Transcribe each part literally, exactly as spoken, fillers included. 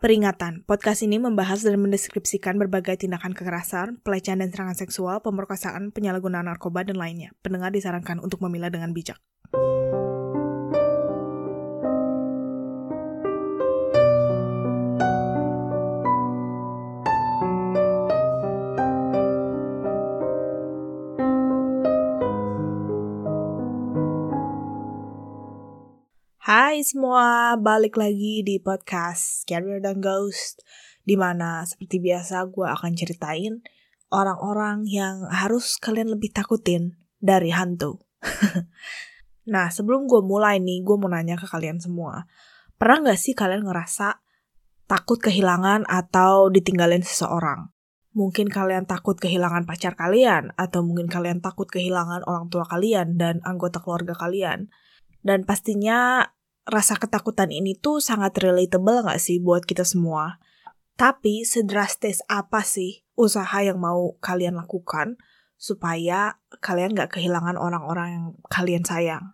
Peringatan, podcast ini membahas dan mendeskripsikan berbagai tindakan kekerasan, pelecehan dan serangan seksual, pemerkosaan, penyalahgunaan narkoba, dan lainnya. Pendengar disarankan untuk memilah dengan bijak. Hai semua, balik lagi di podcast Scarier Than Ghost, dimana seperti biasa gue akan ceritain orang-orang yang harus kalian lebih takutin dari hantu. Nah, sebelum gue mulai nih, gue mau nanya ke kalian semua. Pernah gak sih kalian ngerasa takut kehilangan atau ditinggalin seseorang? Mungkin kalian takut kehilangan pacar kalian, atau mungkin kalian takut kehilangan orang tua kalian dan anggota keluarga kalian. Dan pastinya rasa ketakutan ini tuh sangat relatable gak sih buat kita semua? Tapi sedrastis apa sih usaha yang mau kalian lakukan supaya kalian gak kehilangan orang-orang yang kalian sayang?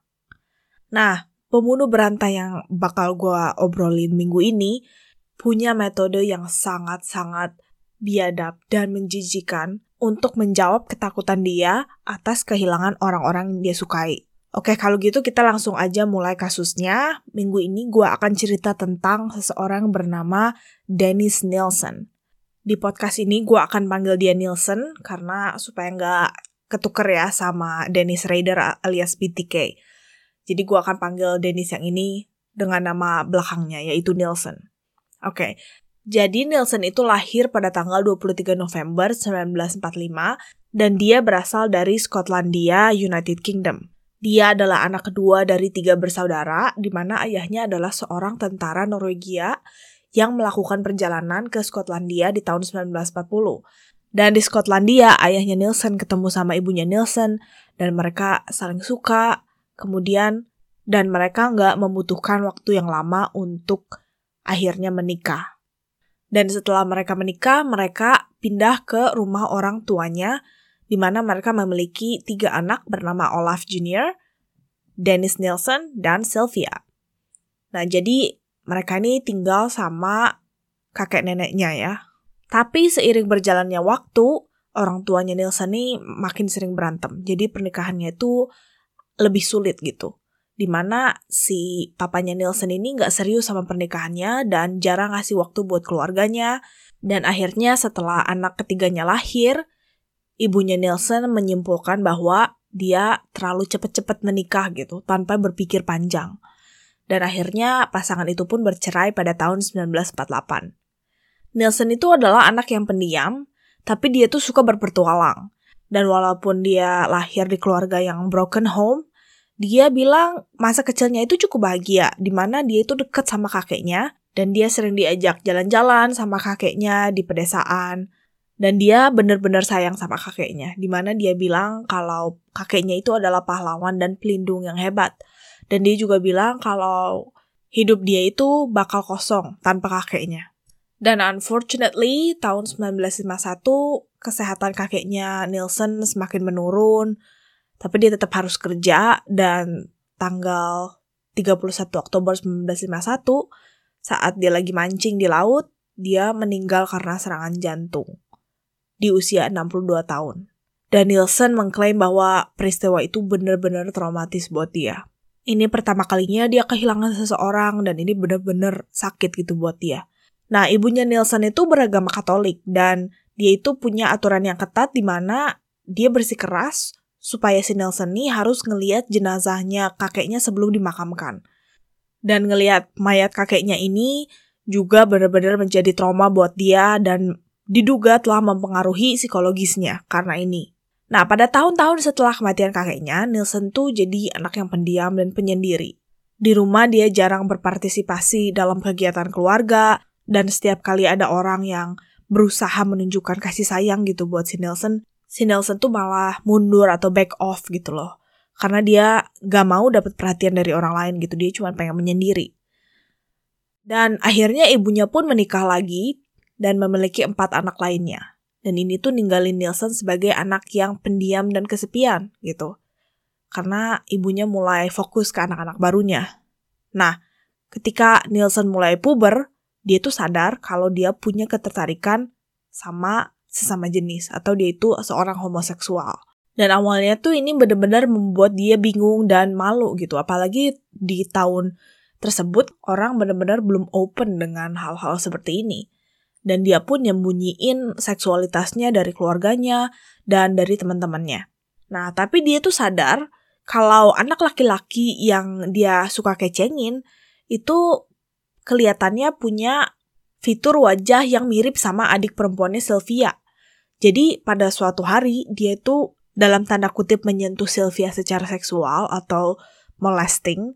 Nah, pembunuh berantai yang bakal gue obrolin minggu ini punya metode yang sangat-sangat biadab dan menjijikan untuk menjawab ketakutan dia atas kehilangan orang-orang yang dia sukai. Oke, kalau gitu kita langsung aja mulai kasusnya. Minggu ini gue akan cerita tentang seseorang bernama Dennis Nilsen. Di podcast ini gue akan panggil dia Nilsen karena supaya nggak ketuker ya sama Dennis Rader alias B T K. Jadi gue akan panggil Dennis yang ini dengan nama belakangnya yaitu Nilsen. Oke, jadi Nilsen itu lahir pada tanggal dua puluh tiga November seribu sembilan ratus empat puluh lima dan dia berasal dari Skotlandia, United Kingdom. Dia adalah anak kedua dari tiga bersaudara, di mana ayahnya adalah seorang tentara Norwegia yang melakukan perjalanan ke Skotlandia di tahun seribu sembilan ratus empat puluh. Dan di Skotlandia, ayahnya Nilsen ketemu sama ibunya Nilsen, dan mereka saling suka, kemudian, dan mereka nggak membutuhkan waktu yang lama untuk akhirnya menikah. Dan setelah mereka menikah, mereka pindah ke rumah orang tuanya, di mana mereka memiliki tiga anak bernama Olaf Junior, Dennis Nilsen, dan Sylvia. Nah, jadi mereka ini tinggal sama kakek neneknya ya. Tapi seiring berjalannya waktu, orang tuanya Nilsen ini makin sering berantem. Jadi pernikahannya itu lebih sulit gitu. Di mana si papanya Nilsen ini gak serius sama pernikahannya dan jarang ngasih waktu buat keluarganya. Dan akhirnya setelah anak ketiganya lahir, ibunya Nilsen menyimpulkan bahwa dia terlalu cepat-cepat menikah gitu, tanpa berpikir panjang. Dan akhirnya pasangan itu pun bercerai pada tahun seribu sembilan ratus empat puluh delapan. Nilsen itu adalah anak yang pendiam, tapi dia tuh suka berpetualang. Dan walaupun dia lahir di keluarga yang broken home, dia bilang masa kecilnya itu cukup bahagia, di mana dia itu dekat sama kakeknya, dan dia sering diajak jalan-jalan sama kakeknya di pedesaan. Dan dia benar-benar sayang sama kakeknya, di mana dia bilang kalau kakeknya itu adalah pahlawan dan pelindung yang hebat. Dan dia juga bilang kalau hidup dia itu bakal kosong tanpa kakeknya. Dan unfortunately, tahun seribu sembilan ratus lima puluh satu, kesehatan kakeknya Nilsen semakin menurun, tapi dia tetap harus kerja, dan tanggal tiga puluh satu Oktober seribu sembilan ratus lima puluh satu, saat dia lagi mancing di laut, dia meninggal karena serangan jantung di usia enam puluh dua tahun. Dan Nilsen mengklaim bahwa peristiwa itu benar-benar traumatis buat dia. Ini pertama kalinya dia kehilangan seseorang dan ini benar-benar sakit gitu buat dia. Nah, ibunya Nilsen itu beragama Katolik dan dia itu punya aturan yang ketat di mana dia bersikeras supaya si Nilsen ini harus ngelihat jenazahnya kakeknya sebelum dimakamkan. Dan ngelihat mayat kakeknya ini juga benar-benar menjadi trauma buat dia dan diduga telah mempengaruhi psikologisnya karena ini. Nah, pada tahun-tahun setelah kematian kakeknya, Nilsen tuh jadi anak yang pendiam dan penyendiri. Di rumah dia jarang berpartisipasi dalam kegiatan keluarga, dan setiap kali ada orang yang berusaha menunjukkan kasih sayang gitu buat si Nilsen, si Nilsen tuh malah mundur atau back off gitu loh. Karena dia gak mau dapat perhatian dari orang lain gitu, dia cuma pengen menyendiri. Dan akhirnya ibunya pun menikah lagi, dan memiliki empat anak lainnya. Dan ini tuh ninggalin Nilsen sebagai anak yang pendiam dan kesepian gitu. Karena ibunya mulai fokus ke anak-anak barunya. Nah, ketika Nilsen mulai puber, dia tuh sadar kalau dia punya ketertarikan sama sesama jenis atau dia itu seorang homoseksual. Dan awalnya tuh ini benar-benar membuat dia bingung dan malu gitu. Apalagi di tahun tersebut orang benar-benar belum open dengan hal-hal seperti ini. Dan dia pun nyembunyiin seksualitasnya dari keluarganya dan dari teman-temannya. Nah, tapi dia tuh sadar kalau anak laki-laki yang dia suka kecengin itu kelihatannya punya fitur wajah yang mirip sama adik perempuannya Sylvia. Jadi pada suatu hari dia itu dalam tanda kutip menyentuh Sylvia secara seksual atau molesting.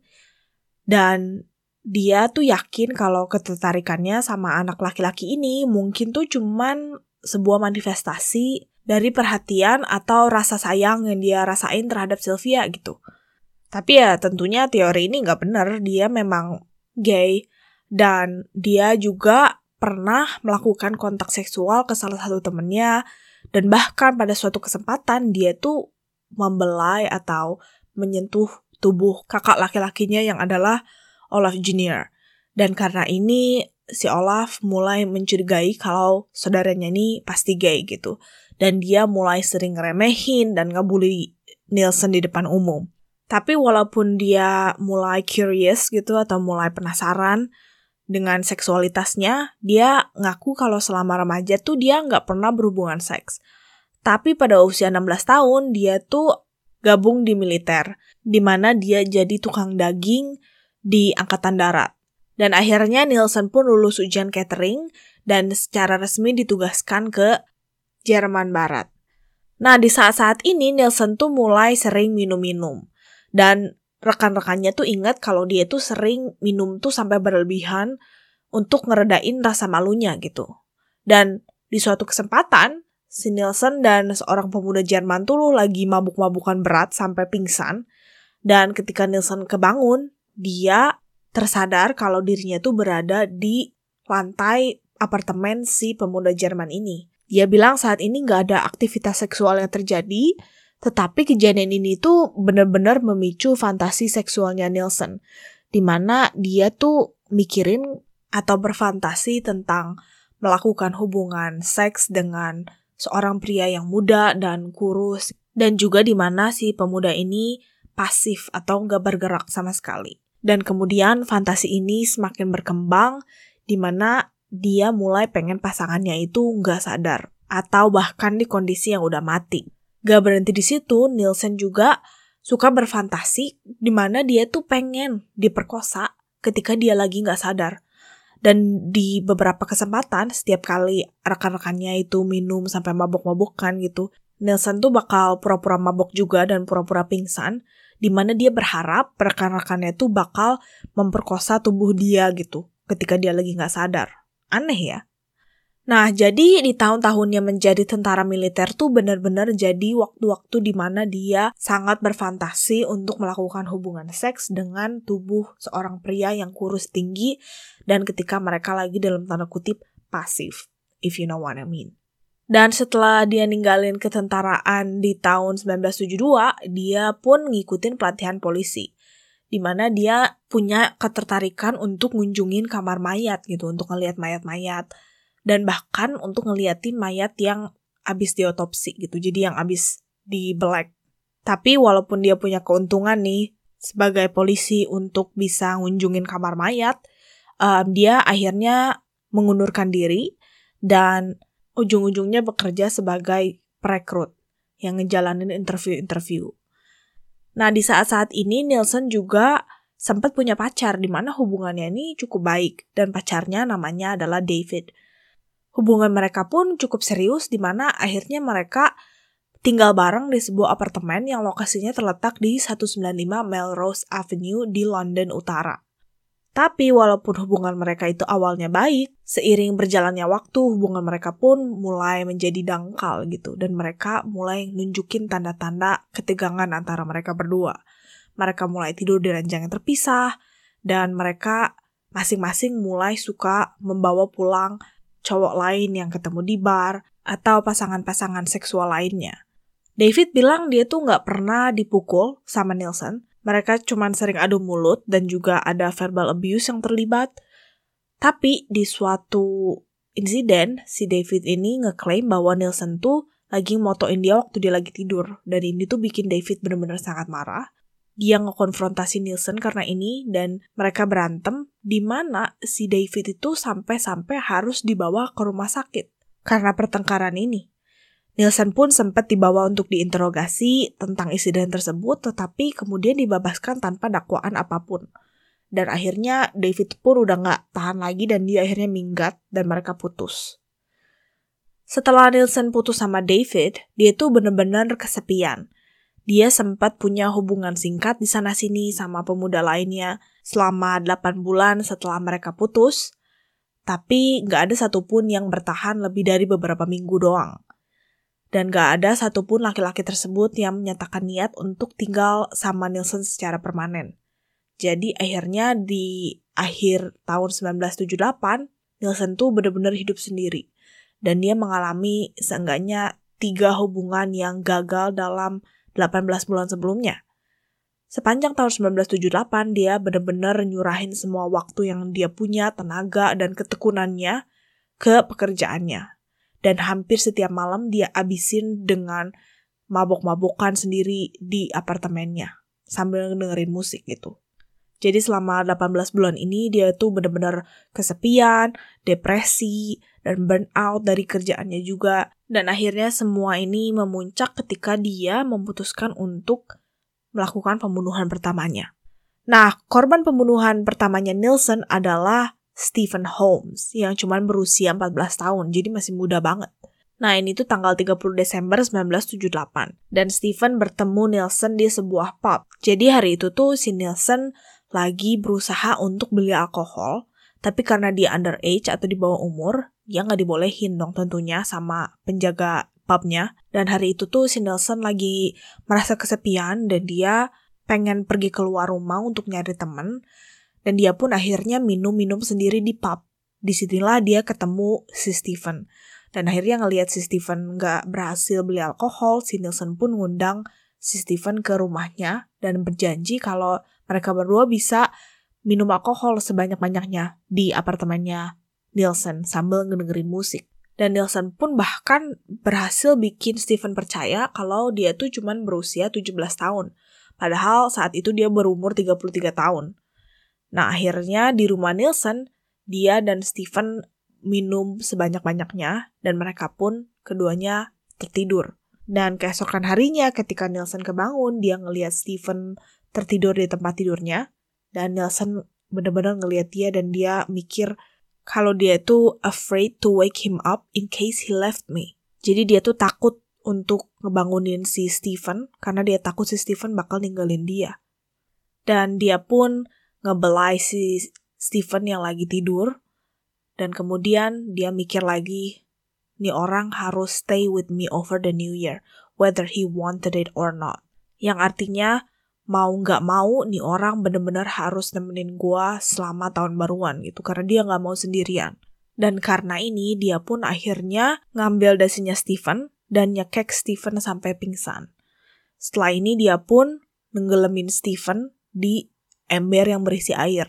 Dan dia tuh yakin kalau ketertarikannya sama anak laki-laki ini mungkin tuh cuman sebuah manifestasi dari perhatian atau rasa sayang yang dia rasain terhadap Sylvia gitu. Tapi ya tentunya teori ini gak benar, dia memang gay. Dan dia juga pernah melakukan kontak seksual ke salah satu temennya. Dan bahkan pada suatu kesempatan dia tuh membelai atau menyentuh tubuh kakak laki-lakinya yang adalah Olaf Junior Dan karena ini si Olaf mulai mencurigai kalau saudaranya ini pasti gay gitu. Dan dia mulai sering ngeremehin dan ngebully Nielsen di depan umum. Tapi walaupun dia mulai curious gitu atau mulai penasaran dengan seksualitasnya, dia ngaku kalau selama remaja tuh dia nggak pernah berhubungan seks. Tapi pada usia enam belas tahun, dia tuh gabung di militer, di mana dia jadi tukang daging di Angkatan Darat. Dan akhirnya Nielsen pun lulus ujian catering dan secara resmi ditugaskan ke Jerman Barat. Nah, di saat-saat ini Nielsen tuh mulai sering minum-minum. Dan rekan-rekannya tuh ingat kalau dia tuh sering minum tuh sampai berlebihan untuk ngeredain rasa malunya gitu. Dan di suatu kesempatan, si Nielsen dan seorang pemuda Jerman tuh lagi mabuk-mabukan berat sampai pingsan. Dan ketika Nielsen kebangun, dia tersadar kalau dirinya tuh berada di lantai apartemen si pemuda Jerman ini. Dia bilang saat ini gak ada aktivitas seksual yang terjadi, tetapi kejadian ini tuh benar-benar memicu fantasi seksualnya Nielsen, di mana dia tuh mikirin atau berfantasi tentang melakukan hubungan seks dengan seorang pria yang muda dan kurus, dan juga di mana si pemuda ini pasif atau nggak bergerak sama sekali. Dan kemudian fantasi ini semakin berkembang, di mana dia mulai pengen pasangannya itu nggak sadar, atau bahkan di kondisi yang udah mati. Gak berhenti di situ, Nielsen juga suka berfantasi di mana dia tuh pengen diperkosa ketika dia lagi nggak sadar. Dan di beberapa kesempatan, setiap kali rekan-rekannya itu minum sampai mabok-mabokan gitu, Nielsen tuh bakal pura-pura mabok juga dan pura-pura pingsan, di mana dia berharap rekan-rekannya tuh bakal memperkosa tubuh dia gitu ketika dia lagi nggak sadar. Aneh ya? Nah, jadi di tahun-tahunnya menjadi tentara militer tuh benar-benar jadi waktu-waktu di mana dia sangat berfantasi untuk melakukan hubungan seks dengan tubuh seorang pria yang kurus tinggi dan ketika mereka lagi dalam tanda kutip pasif, if you know what I mean. Dan setelah dia ninggalin ketentaraan di tahun sembilan belas tujuh puluh dua, dia pun ngikutin pelatihan polisi, di mana dia punya ketertarikan untuk ngunjungin kamar mayat gitu, untuk ngelihat mayat-mayat. Dan bahkan untuk ngeliatin mayat yang abis diotopsi gitu, jadi yang abis dibelek. Tapi walaupun dia punya keuntungan nih sebagai polisi untuk bisa ngunjungin kamar mayat, um, dia akhirnya mengundurkan diri dan ujung-ujungnya bekerja sebagai perekrut yang ngejalanin interview-interview. Nah, di saat-saat ini Nielsen juga sempat punya pacar di mana hubungannya ini cukup baik dan pacarnya namanya adalah David. Hubungan mereka pun cukup serius di mana akhirnya mereka tinggal bareng di sebuah apartemen yang lokasinya terletak di seratus sembilan puluh lima Melrose Avenue di London Utara. Tapi walaupun hubungan mereka itu awalnya baik, seiring berjalannya waktu hubungan mereka pun mulai menjadi dangkal gitu dan mereka mulai nunjukin tanda-tanda ketegangan antara mereka berdua. Mereka mulai tidur di ranjang yang terpisah dan mereka masing-masing mulai suka membawa pulang cowok lain yang ketemu di bar, atau pasangan-pasangan seksual lainnya. David bilang dia tuh gak pernah dipukul sama Nielsen, mereka cuma sering adu mulut dan juga ada verbal abuse yang terlibat. Tapi di suatu insiden, si David ini ngeklaim bahwa Nielsen tuh lagi motoin dia waktu dia lagi tidur. Dan ini tuh bikin David benar-benar sangat marah. Dia ngekonfrontasi Nielsen karena ini dan mereka berantem, di mana si David itu sampai-sampai harus dibawa ke rumah sakit karena pertengkaran ini. Nielsen pun sempat dibawa untuk diinterogasi tentang insiden tersebut, tetapi kemudian dibebaskan tanpa dakwaan apapun. Dan akhirnya David pun udah gak tahan lagi dan dia akhirnya minggat dan mereka putus. Setelah Nielsen putus sama David, dia tuh bener-bener kesepian. Dia sempat punya hubungan singkat di sana-sini sama pemuda lainnya selama delapan bulan setelah mereka putus, tapi gak ada satupun yang bertahan lebih dari beberapa minggu doang. Dan gak ada satupun laki-laki tersebut yang menyatakan niat untuk tinggal sama Nielsen secara permanen. Jadi akhirnya di akhir tahun sembilan belas tujuh puluh delapan, Nielsen tuh benar-benar hidup sendiri. Dan dia mengalami seenggaknya tiga hubungan yang gagal dalam delapan belas bulan sebelumnya. Sepanjang tahun sembilan belas tujuh puluh delapan, dia benar-benar nyurahin semua waktu yang dia punya, tenaga, dan ketekunannya ke pekerjaannya. Dan hampir setiap malam dia abisin dengan mabok-mabokan sendiri di apartemennya, sambil dengerin musik gitu. Jadi selama delapan belas bulan ini dia tuh benar-benar kesepian, depresi, dan burnout dari kerjaannya juga. Dan akhirnya semua ini memuncak ketika dia memutuskan untuk melakukan pembunuhan pertamanya. Nah, korban pembunuhan pertamanya Nielsen adalah Stephen Holmes yang cuma berusia empat belas tahun, jadi masih muda banget. Nah, ini tuh tanggal tiga puluh Desember sembilan belas tujuh puluh delapan. Dan Stephen bertemu Nielsen di sebuah pub. Jadi hari itu tuh si Nielsen lagi berusaha untuk beli alkohol, tapi karena dia underage atau di bawah umur, dia nggak dibolehin dong tentunya sama penjaga pubnya. Dan hari itu tuh si Nielsen lagi merasa kesepian dan dia pengen pergi keluar rumah untuk nyari temen. Dan dia pun akhirnya minum-minum sendiri di pub. Disinilah dia ketemu si Stephen. Dan akhirnya ngelihat si Stephen nggak berhasil beli alkohol, si Nielsen pun ngundang si Stephen ke rumahnya dan berjanji kalau mereka berdua bisa minum alkohol sebanyak-banyaknya di apartemennya Nielsen sambil ngedengerin musik. Dan Nielsen pun bahkan berhasil bikin Stephen percaya kalau dia tuh cuman berusia tujuh belas tahun. Padahal saat itu dia berumur tiga puluh tiga tahun. Nah akhirnya di rumah Nielsen, dia dan Stephen minum sebanyak-banyaknya dan mereka pun keduanya tertidur. Dan keesokan harinya ketika Nielsen kebangun, dia ngelihat Stephen tertidur di tempat tidurnya. Dan Nielsen benar-benar ngelihat dia dan dia mikir kalau dia tuh afraid to wake him up in case he left me. Jadi dia tuh takut untuk ngebangunin si Stephen karena dia takut si Stephen bakal ninggalin dia. Dan dia pun ngebelai si Stephen yang lagi tidur. Dan kemudian dia mikir lagi, nih orang harus stay with me over the new year, whether he wanted it or not. Yang artinya, mau gak mau, nih orang bener-bener harus nemenin gue selama tahun baruan gitu, karena dia gak mau sendirian. Dan karena ini, dia pun akhirnya ngambil dasinya Stephen dan nyekek Stephen sampai pingsan. Setelah ini, dia pun nenggelemin Stephen di ember yang berisi air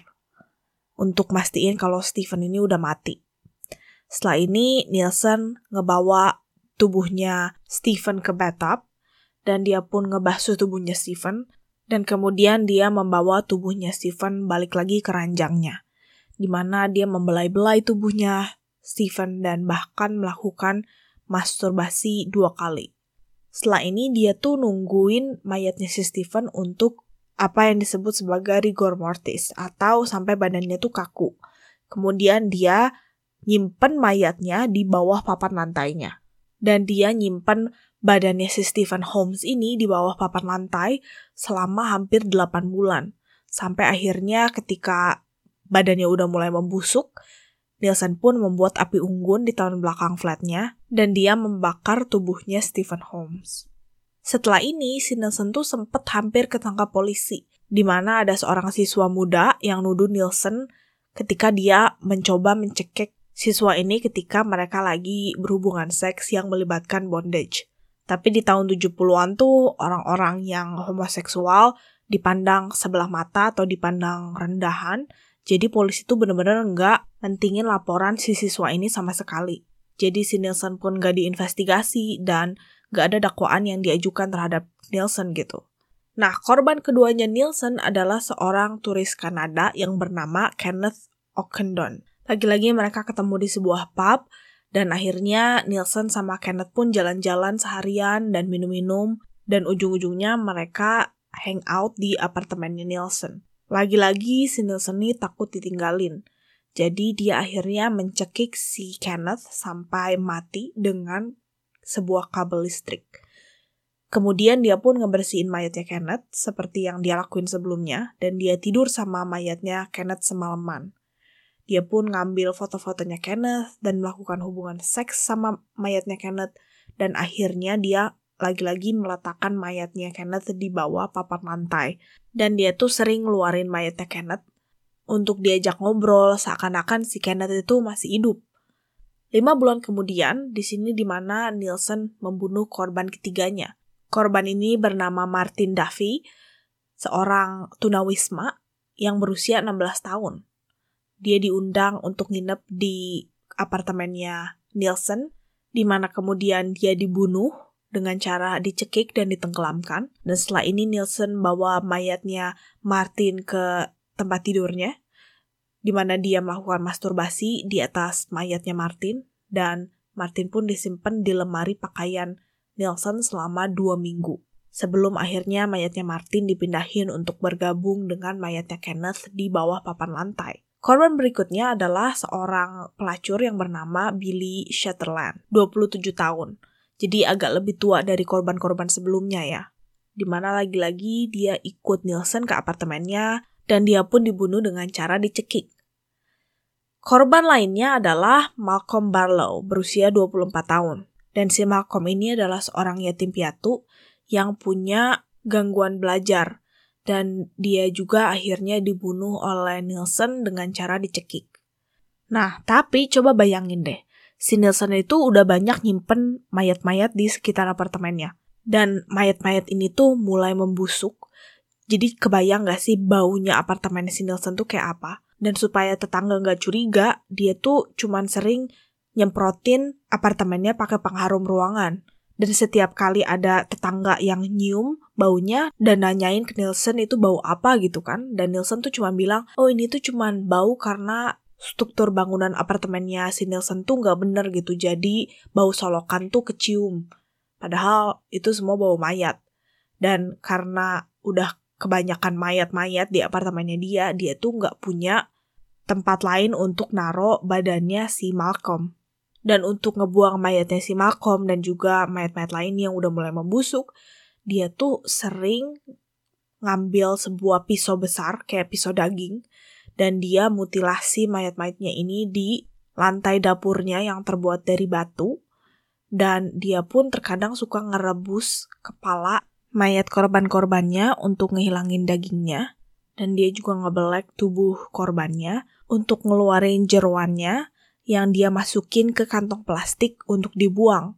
untuk mastiin kalau Stephen ini udah mati. Setelah ini, Nielsen ngebawa tubuhnya Stephen ke bathtub, dan dia pun ngebasuh tubuhnya Stephen, dan kemudian dia membawa tubuhnya Stephen balik lagi ke ranjangnya, di mana dia membelai-belai tubuhnya Stephen dan bahkan melakukan masturbasi dua kali. Setelah ini, dia tuh nungguin mayatnya si Stephen untuk apa yang disebut sebagai rigor mortis, atau sampai badannya tuh kaku. Kemudian dia nyimpen mayatnya di bawah papan lantainya. Dan dia nyimpen badannya si Stephen Holmes ini di bawah papan lantai selama hampir delapan bulan. Sampai akhirnya ketika badannya udah mulai membusuk, Nielsen pun membuat api unggun di tahun belakang flatnya dan dia membakar tubuhnya Stephen Holmes. Setelah ini, si Nielsen tuh sempat hampir ketangkap polisi, di mana ada seorang siswa muda yang nuduh Nielsen ketika dia mencoba mencekik siswa ini ketika mereka lagi berhubungan seks yang melibatkan bondage. Tapi di tahun tujuh puluhan tuh orang-orang yang homoseksual dipandang sebelah mata atau dipandang rendahan. Jadi polisi tuh bener-bener nggak mentingin laporan si siswa ini sama sekali. Jadi si Nielsen pun nggak diinvestigasi dan nggak ada dakwaan yang diajukan terhadap Nielsen gitu. Nah, korban keduanya Nielsen adalah seorang turis Kanada yang bernama Kenneth Ockendon. Lagi-lagi mereka ketemu di sebuah pub, dan akhirnya Nielsen sama Kenneth pun jalan-jalan seharian dan minum-minum, dan ujung-ujungnya mereka hang out di apartemennya Nielsen. Lagi-lagi si Nielsen ini takut ditinggalin. Jadi dia akhirnya mencekik si Kenneth sampai mati dengan sebuah kabel listrik. Kemudian dia pun ngebersihin mayatnya Kenneth seperti yang dia lakuin sebelumnya, dan dia tidur sama mayatnya Kenneth semalaman. Dia pun ngambil foto-fotonya Kenneth dan melakukan hubungan seks sama mayatnya Kenneth, dan akhirnya dia lagi-lagi meletakkan mayatnya Kenneth di bawah papan lantai. Dan dia tuh sering ngeluarin mayatnya Kenneth untuk diajak ngobrol seakan-akan si Kenneth itu masih hidup. Lima bulan kemudian, di sini dimana Nielsen membunuh korban ketiganya. Korban ini bernama Martin Duffy, seorang tunawisma yang berusia enam belas tahun. Dia diundang untuk nginep di apartemennya Nielsen, di mana kemudian dia dibunuh dengan cara dicekik dan ditenggelamkan. Dan setelah ini Nielsen bawa mayatnya Martin ke tempat tidurnya, di mana dia melakukan masturbasi di atas mayatnya Martin, dan Martin pun disimpan di lemari pakaian Nielsen selama dua minggu. Sebelum akhirnya mayatnya Martin dipindahin untuk bergabung dengan mayatnya Kenneth di bawah papan lantai. Korban berikutnya adalah seorang pelacur yang bernama Billy Sutherland, dua puluh tujuh tahun. Jadi agak lebih tua dari korban-korban sebelumnya ya. Dimana lagi-lagi dia ikut Nielsen ke apartemennya dan dia pun dibunuh dengan cara dicekik. Korban lainnya adalah Malcolm Barlow, berusia dua puluh empat tahun. Dan si Malcolm ini adalah seorang yatim piatu yang punya gangguan belajar. Dan dia juga akhirnya dibunuh oleh Nielsen dengan cara dicekik. Nah, tapi coba bayangin deh, si Nielsen itu udah banyak nyimpen mayat-mayat di sekitar apartemennya. Dan mayat-mayat ini tuh mulai membusuk. Jadi kebayang gak sih baunya apartemen si Nielsen tuh kayak apa? Dan supaya tetangga gak curiga, dia tuh cuman sering nyemprotin apartemennya pakai pengharum ruangan. Dan setiap kali ada tetangga yang nyium baunya dan nanyain ke Nielsen itu bau apa gitu kan. Dan Nielsen tuh cuma bilang, oh ini tuh cuma bau karena struktur bangunan apartemennya si Nielsen tuh gak bener gitu. Jadi bau solokan tuh kecium. Padahal itu semua bau mayat. Dan karena udah kebanyakan mayat-mayat di apartemennya dia, dia tuh gak punya tempat lain untuk naro badannya si Malcolm. Dan untuk ngebuang mayatnya si Malcolm dan juga mayat-mayat lain yang udah mulai membusuk, dia tuh sering ngambil sebuah pisau besar, kayak pisau daging, dan dia mutilasi mayat-mayatnya ini di lantai dapurnya yang terbuat dari batu, dan dia pun terkadang suka ngerebus kepala mayat korban-korbannya untuk ngehilangin dagingnya, dan dia juga ngebelek tubuh korbannya untuk ngeluarin jeroannya, yang dia masukin ke kantong plastik untuk dibuang.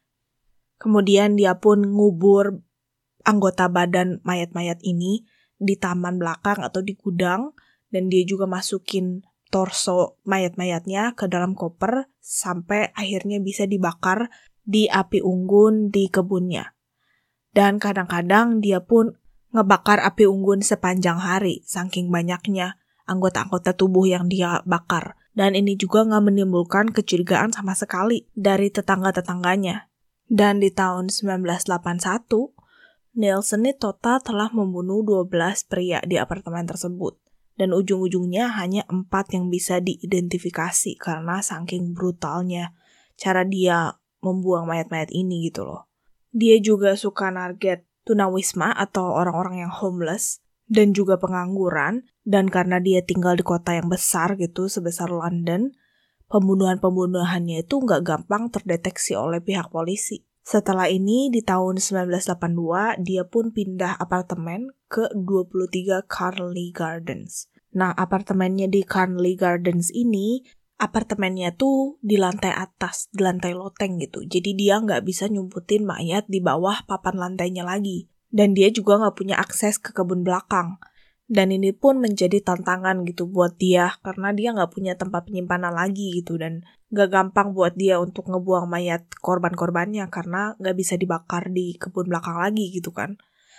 Kemudian dia pun ngubur anggota badan mayat-mayat ini di taman belakang atau di gudang, dan dia juga masukin torso mayat-mayatnya ke dalam koper sampai akhirnya bisa dibakar di api unggun di kebunnya. Dan kadang-kadang dia pun ngebakar api unggun sepanjang hari, saking banyaknya anggota-anggota tubuh yang dia bakar. Dan ini juga gak menimbulkan kecurigaan sama sekali dari tetangga-tetangganya. Dan di tahun sembilan belas delapan puluh satu, Nielsen ini total telah membunuh dua belas pria di apartemen tersebut. Dan ujung-ujungnya hanya empat yang bisa diidentifikasi karena saking brutalnya cara dia membuang mayat-mayat ini gitu loh. Dia juga suka target tunawisma atau orang-orang yang homeless dan juga pengangguran, dan karena dia tinggal di kota yang besar gitu, sebesar London, pembunuhan-pembunuhannya itu nggak gampang terdeteksi oleh pihak polisi. Setelah ini, di tahun sembilan belas delapan puluh dua, dia pun pindah apartemen ke dua puluh tiga Carnley Gardens. Nah, apartemennya di Carnley Gardens ini, apartemennya tuh di lantai atas, di lantai loteng gitu. Jadi dia nggak bisa nyumputin mayat di bawah papan lantainya lagi. Dan dia juga nggak punya akses ke kebun belakang. Dan ini pun menjadi tantangan gitu buat dia, karena dia nggak punya tempat penyimpanan lagi gitu, dan nggak gampang buat dia untuk ngebuang mayat korban-korbannya, karena nggak bisa dibakar di kebun belakang lagi gitu kan.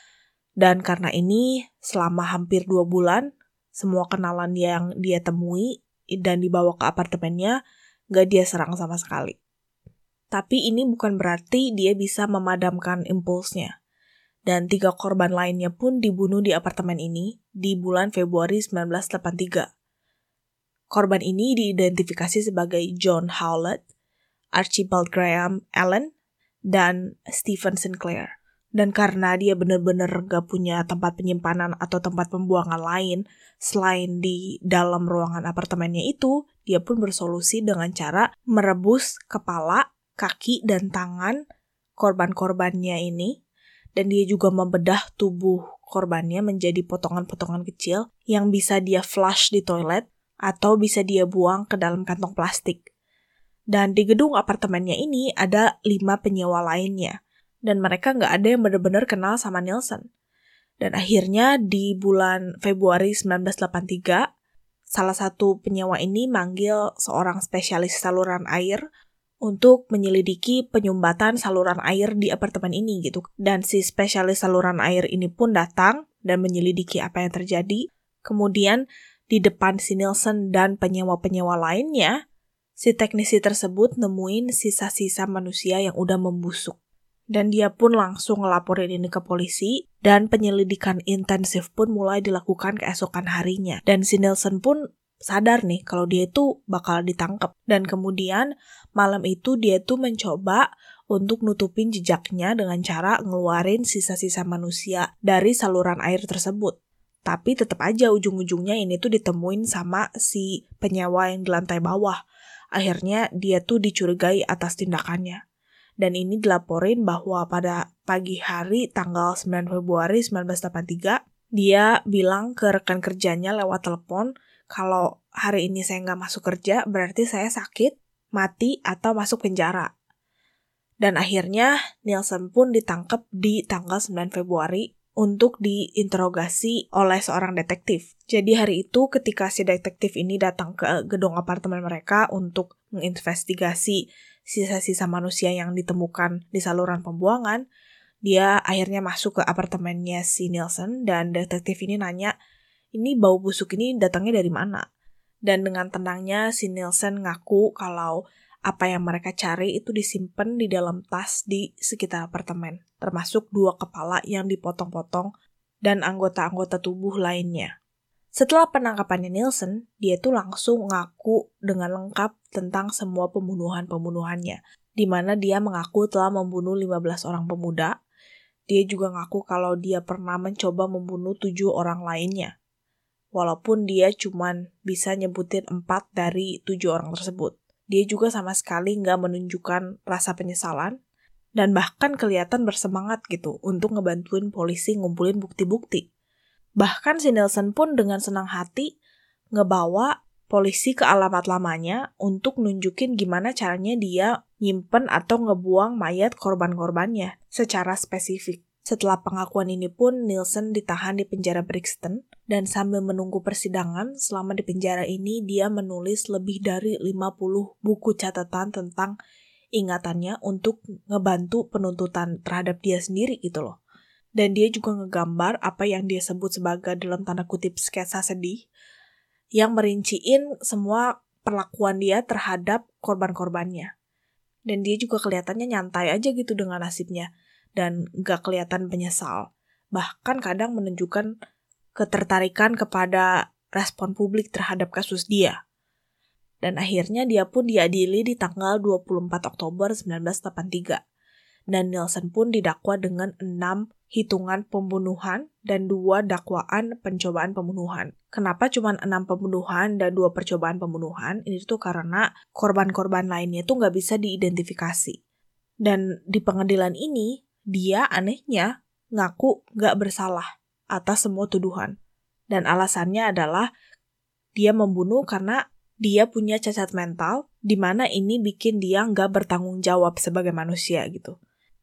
Dan karena ini, selama hampir dua bulan, semua kenalan yang dia temui dan dibawa ke apartemennya, nggak dia serang sama sekali. Tapi ini bukan berarti dia bisa memadamkan impulsnya. Dan tiga korban lainnya pun dibunuh di apartemen ini di bulan Februari sembilan belas delapan puluh tiga. Korban ini diidentifikasi sebagai John Howlett, Archibald Graham Allen, dan Stephen Sinclair. Dan karena dia benar-benar gak punya tempat penyimpanan atau tempat pembuangan lain selain di dalam ruangan apartemennya itu, dia pun bersolusi dengan cara merebus kepala, kaki, dan tangan korban-korbannya ini. Dan dia juga membedah tubuh korbannya menjadi potongan-potongan kecil yang bisa dia flush di toilet atau bisa dia buang ke dalam kantong plastik. Dan di gedung apartemennya ini ada lima penyewa lainnya. Dan mereka nggak ada yang benar-benar kenal sama Nielsen. Dan akhirnya di bulan Februari sembilan belas delapan puluh tiga, salah satu penyewa ini manggil seorang spesialis saluran air untuk menyelidiki penyumbatan saluran air di apartemen ini gitu. Dan si spesialis saluran air ini pun datang dan menyelidiki apa yang terjadi. Kemudian di depan si Nielsen dan penyewa-penyewa lainnya, si teknisi tersebut nemuin sisa-sisa manusia yang udah membusuk. Dan dia pun langsung ngelaporin ini ke polisi, dan penyelidikan intensif pun mulai dilakukan keesokan harinya. Dan si Nielsen pun sadar nih kalau dia itu bakal ditangkap. Dan kemudian malam itu dia tuh mencoba untuk nutupin jejaknya dengan cara ngeluarin sisa-sisa manusia dari saluran air tersebut. Tapi tetap aja ujung-ujungnya ini tuh ditemuin sama si penyewa yang di lantai bawah. Akhirnya dia tuh dicurigai atas tindakannya. Dan ini dilaporin bahwa pada pagi hari tanggal sembilan Februari sembilan belas delapan puluh tiga, dia bilang ke rekan kerjanya lewat telepon, kalau hari ini saya nggak masuk kerja, berarti saya sakit, mati, atau masuk penjara. Dan akhirnya Nielsen pun ditangkap di tanggal sembilan Februari untuk diinterogasi oleh seorang detektif. Jadi hari itu ketika si detektif ini datang ke gedung apartemen mereka untuk menginvestigasi sisa-sisa manusia yang ditemukan di saluran pembuangan, dia akhirnya masuk ke apartemennya si Nielsen dan detektif ini nanya, ini bau busuk ini datangnya dari mana? Dan dengan tenangnya si Nielsen ngaku kalau apa yang mereka cari itu disimpan di dalam tas di sekitar apartemen, termasuk dua kepala yang dipotong-potong dan anggota-anggota tubuh lainnya. Setelah penangkapannya Nielsen, dia tuh langsung ngaku dengan lengkap tentang semua pembunuhan-pembunuhannya, di mana dia mengaku telah membunuh lima belas orang pemuda. Dia juga ngaku kalau dia pernah mencoba membunuh tujuh orang lainnya. Walaupun dia cuman bisa nyebutin empat dari tujuh orang tersebut. Dia juga sama sekali nggak menunjukkan rasa penyesalan, dan bahkan kelihatan bersemangat gitu untuk ngebantuin polisi ngumpulin bukti-bukti. Bahkan si Nielsen pun dengan senang hati ngebawa polisi ke alamat lamanya untuk nunjukin gimana caranya dia nyimpen atau ngebuang mayat korban-korbannya secara spesifik. Setelah pengakuan ini pun Nielsen ditahan di penjara Brixton, dan sambil menunggu persidangan selama di penjara ini dia menulis lebih dari lima puluh buku catatan tentang ingatannya untuk ngebantu penuntutan terhadap dia sendiri gitu loh. Dan dia juga ngegambar apa yang dia sebut sebagai dalam tanda kutip sketsa sedih yang merinciin semua perlakuan dia terhadap korban-korbannya. Dan dia juga kelihatannya nyantai aja gitu dengan nasibnya dan gak kelihatan penyesal. Bahkan kadang menunjukkan ketertarikan kepada respon publik terhadap kasus dia. Dan akhirnya dia pun diadili di tanggal dua puluh empat Oktober sembilan belas delapan puluh tiga. Dan Nielsen pun didakwa dengan enam hitungan pembunuhan dan dua dakwaan pencobaan pembunuhan. Kenapa cuma enam pembunuhan dan dua percobaan pembunuhan? Ini tuh karena korban-korban lainnya tuh nggak bisa diidentifikasi. Dan di pengadilan ini, dia anehnya ngaku nggak bersalah atas semua tuduhan. Dan alasannya adalah dia membunuh karena dia punya cacat mental, di mana ini bikin dia nggak bertanggung jawab sebagai manusia gitu.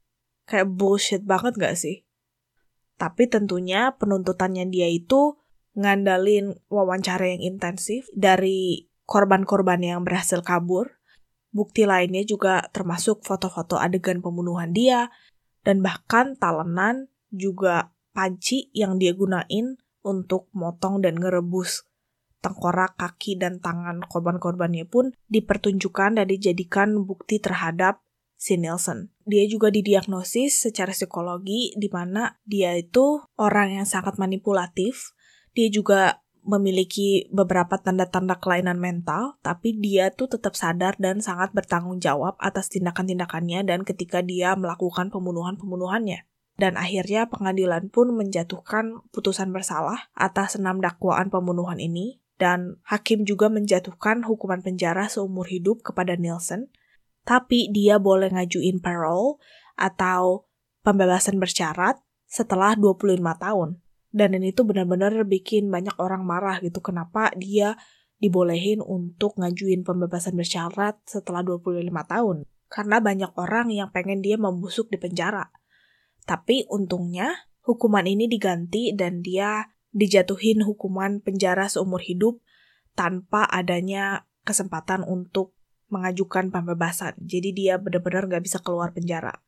Kayak bullshit banget gak sih? Tapi tentunya penuntutannya dia itu ngandalin wawancara yang intensif dari korban-korban yang berhasil kabur. Bukti lainnya juga termasuk foto-foto adegan pembunuhan dia, dan bahkan talenan juga panci yang dia gunain untuk motong dan ngerebus tengkorak, kaki, dan tangan korban-korbannya pun dipertunjukkan dan dijadikan bukti terhadap si Nielsen. Dia juga didiagnosis secara psikologi di mana dia itu orang yang sangat manipulatif. Dia juga memiliki beberapa tanda-tanda kelainan mental, tapi dia tuh tetap sadar dan sangat bertanggung jawab atas tindakan-tindakannya dan ketika dia melakukan pembunuhan-pembunuhannya. Dan akhirnya pengadilan pun menjatuhkan putusan bersalah atas enam dakwaan pembunuhan ini, dan hakim juga menjatuhkan hukuman penjara seumur hidup kepada Nielsen, tapi dia boleh ngajuin parole atau pembebasan bersyarat setelah dua puluh lima tahun. Dan ini tuh benar-benar bikin banyak orang marah gitu, kenapa dia dibolehin untuk ngajuin pembebasan bersyarat setelah dua puluh lima tahun. Karena banyak orang yang pengen dia membusuk di penjara. Tapi untungnya hukuman ini diganti dan dia dijatuhin hukuman penjara seumur hidup tanpa adanya kesempatan untuk mengajukan pembebasan. Jadi dia benar-benar gak bisa keluar penjara.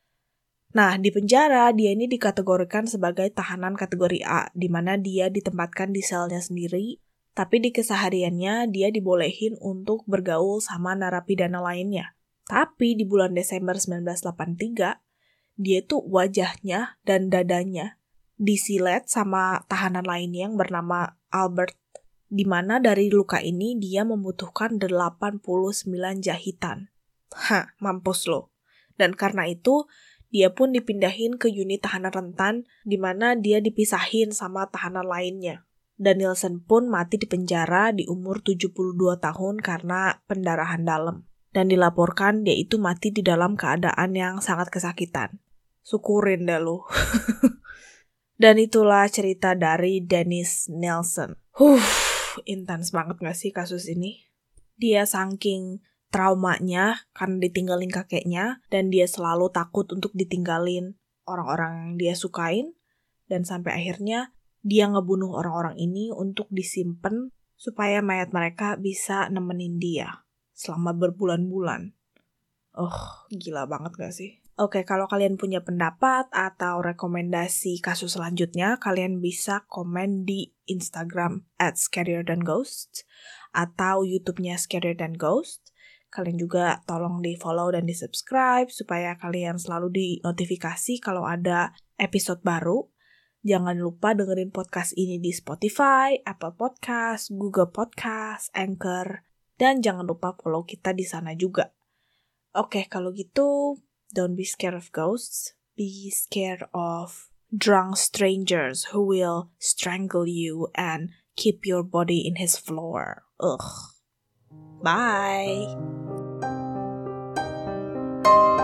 Nah, di penjara dia ini dikategorikan sebagai tahanan kategori A, di mana dia ditempatkan di selnya sendiri, tapi di kesehariannya dia dibolehin untuk bergaul sama narapidana lainnya. Tapi di bulan Desember sembilan belas delapan puluh tiga, dia tuh wajahnya dan dadanya disilet sama tahanan lainnya yang bernama Albert, di mana dari luka ini dia membutuhkan delapan puluh sembilan jahitan. Hah, mampus lo. Dan karena itu, dia pun dipindahin ke unit tahanan rentan, di mana dia dipisahin sama tahanan lainnya. Dan Nielsen pun mati di penjara di umur tujuh puluh dua tahun karena pendarahan dalam. Dan dilaporkan dia itu mati di dalam keadaan yang sangat kesakitan. Syukurin dah lo. Dan itulah cerita dari Dennis Nielsen. Huh, intens banget gak sih kasus ini? Dia saking traumanya karena ditinggalin kakeknya, dan dia selalu takut untuk ditinggalin orang-orang yang dia sukain, dan sampai akhirnya dia ngebunuh orang-orang ini untuk disimpan supaya mayat mereka bisa nemenin dia selama berbulan-bulan. Oh, gila banget gak sih? Oke, kalau kalian punya pendapat atau rekomendasi kasus selanjutnya, kalian bisa komen di Instagram at scarier than ghosts atau YouTube-nya Scarier Than Ghost. Kalian juga tolong di-follow dan di-subscribe supaya kalian selalu di-notifikasi kalau ada episode baru. Jangan lupa dengerin podcast ini di Spotify, Apple Podcast, Google Podcast, Anchor, dan jangan lupa follow kita di sana juga. Oke, kalau gitu, don't be scared of ghosts. Be scared of drunk strangers who will strangle you and keep your body in his floor. Ugh. Bye.